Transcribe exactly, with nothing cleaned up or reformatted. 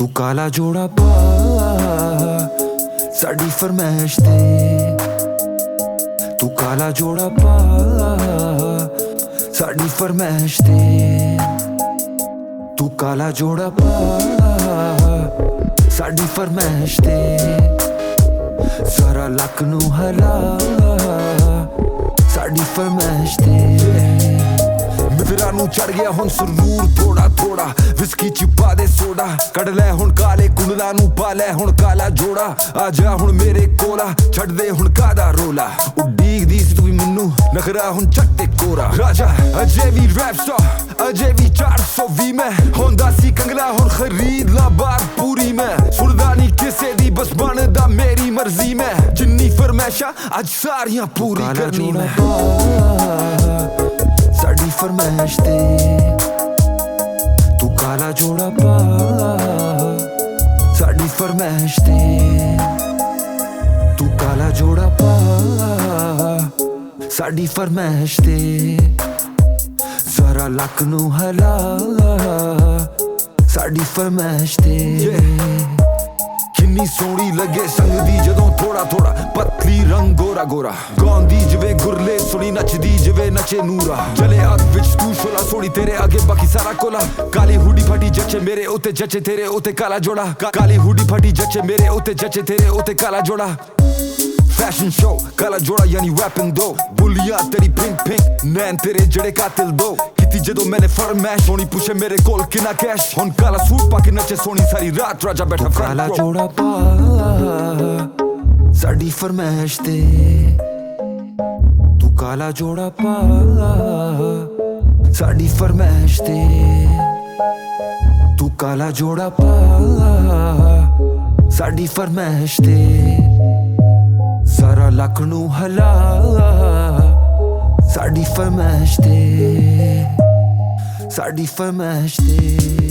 तू काला जोड़ा पा साड़ी फरमैश ते, तू काला जोड़ा पा साड़ी फरमैश ते, तू काला जोड़ा पा साड़ी फरमैश ते, सारा लक नू हला साड़ी फरमैश ते। मित्रा नू चढ़ गया हुण सुरूर थोड़ा थोड़ा, विस्की च पा दे सोडा, कड़ लै हुण काले कुंडला नू पा लै हुण काला जोड़ा, आ जा हुण मेरे कोला छड्ड दे हुण कादा रोला, उडीकदी सी तू भी मैनू नखरा हुण चट्टे कोरा, राजा अजे भी रैप स्टार अजे भी चार सौ भी मैं होंदा सी कंगला हुण खरीद ला बार पूरी मैं, सुनदा नहीं किसे दी बस बनदा मेरी मर्जी मैं, जिन्नी फरमैशां अज सारियां पूरी करनी मैं। साड़ी फरमैश ते तू काला जोड़ा पा साड़ी फरमैश ते, तू काला जोड़ा पा साड़ी फरमैश ते, सारा लक नू हला साड़ी फरमैश ते। किन्नी सोहनी लगे संगदी जदों थोड़ा थोड़ा, पतली रंग गोरा गोरा, गांदी जिवे गुरले सोनी नचदी जिवे नचे नूरा, चले हाथ विच तू शोला सोनी तेरे आगे बाकी सारा कोला, काली हुडी फटी जचे मेरे उत्ते जचे तेरे उत्ते काला जोड़ा, काली हुडी फटी जचे मेरे उत्ते जचे तेरे उत्ते काला जोड़ा। फैशन शो काला जोड़ा यानी रैपिंग दो, बुलिया तेरी पिंक पिंक नैन तेरे जड़े कातिल दो, किती जदों मैंने फरमैश सोनी पूछे मेरे कोल किना कैश, हुण काला सूट पाके नचे सोनी सारी रात राजा बैठा फ्रंट रो। काला जोड़ा पा साड़ी फरमैश ते, तू काला जोड़ा पा साड़ी फरमैश ते, तू काला जोड़ा पा साड़ी फरमैश ते, सारा लक नू हला साड़ी फरमैश ते, साड़ी फरमैश ते।